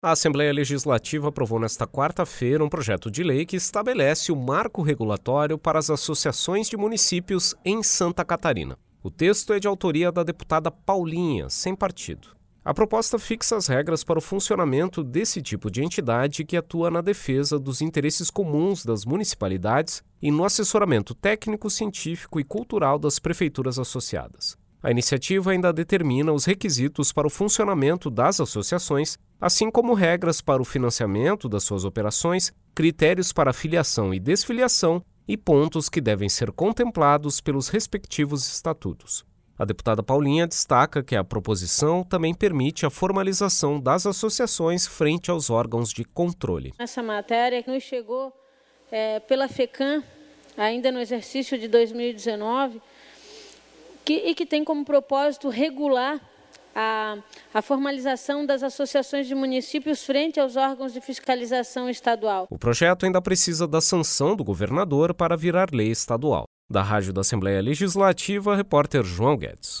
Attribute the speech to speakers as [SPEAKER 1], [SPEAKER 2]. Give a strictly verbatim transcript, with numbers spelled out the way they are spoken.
[SPEAKER 1] A Assembleia Legislativa aprovou nesta quarta-feira um projeto de lei que estabelece o marco regulatório para as associações de municípios em Santa Catarina. O texto é de autoria da deputada Paulinha, sem partido. A proposta fixa as regras para o funcionamento desse tipo de entidade que atua na defesa dos interesses comuns das municipalidades e no assessoramento técnico, científico e cultural das prefeituras associadas. A iniciativa ainda determina os requisitos para o funcionamento das associações, assim como regras para o financiamento das suas operações, critérios para filiação e desfiliação e pontos que devem ser contemplados pelos respectivos estatutos. A deputada Paulinha destaca que a proposição também permite a formalização das associações frente aos órgãos de controle.
[SPEAKER 2] Essa matéria nos chegou é, pela FECAM, ainda no exercício de dois mil e dezenove, que, e que tem como propósito regular a, a formalização das associações de municípios frente aos órgãos de fiscalização estadual.
[SPEAKER 1] O projeto ainda precisa da sanção do governador para virar lei estadual. Da Rádio da Assembleia Legislativa, repórter João Guedes.